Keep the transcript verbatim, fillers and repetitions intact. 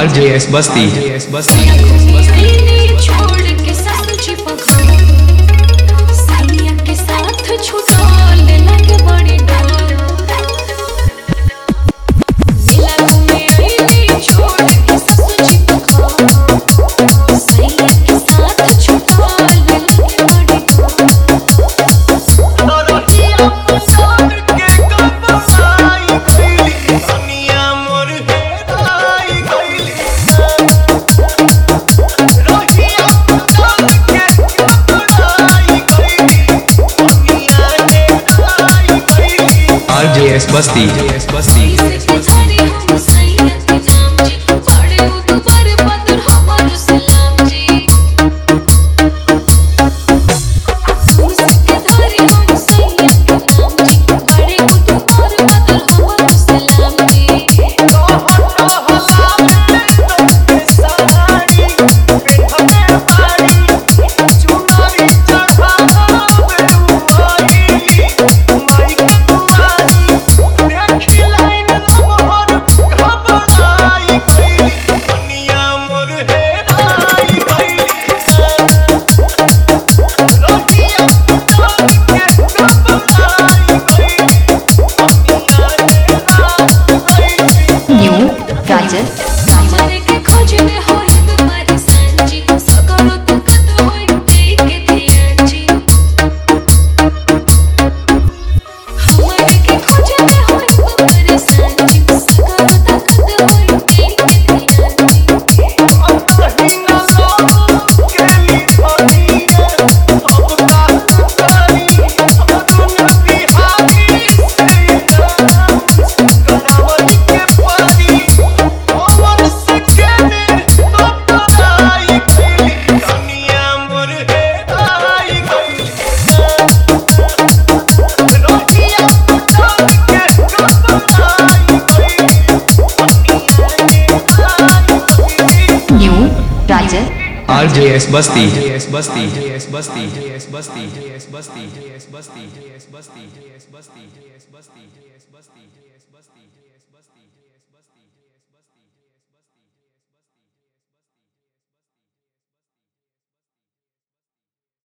RJS Basti RJS बस्ती छोड़ के साथ चिपका सैया के साथ छुटोले लगे बड़ी डोर मिला घूमे आईली छोड़ के साथ चिपका सैया के साथ छुटोले लगे बड़ी डोर रोटियां पसार के कब आई गईली दुनिया मोर हेराई गईली रोटियां पसार के कब आई गईली दुनिया हेराई गईली आरजेएस बस्ती आरजेएस बस्ती से थारी हम सैया के नाम जी पड़े हो दोबारे बदर हमार सलाम जी से थारी हम सैया के नाम जी पड़े हो दोबारे बदर हमार सलाम जी कहता हला में साड़ी पेढ़मे बाड़ी चुनरी चढ़ावे उआईली माई के दुआरी देखी लाइन मोर घबराई गईली दुनिया मोर हेराई गईली रोटियां पसार के कब आई गईली दुनिया हेराई गईली न्यू राजन हमारे के खोज में होई तुम्हारी सांची सकरो तू कत होई देखे धिया जी हमारे के खोज में होई तुम्हारी सांची सकरो तू कत होई देखे धिया जी अंतहीना लोग केली धनिया अब बात करी अरुण बिहारी से कनावली के पारी पवन से केने बतराई गईली दुनिया मोर हेराई गईली रोटियां पसार के कब आई गईली दुनिया हेराई गईली new Rajan RJS Basti RJS Basti RJS Basti RJS Basti RJS Basti RJS Basti RJS Basti RJS Basti RJS Basti RJS Basti RJS Basti RJS बस्ती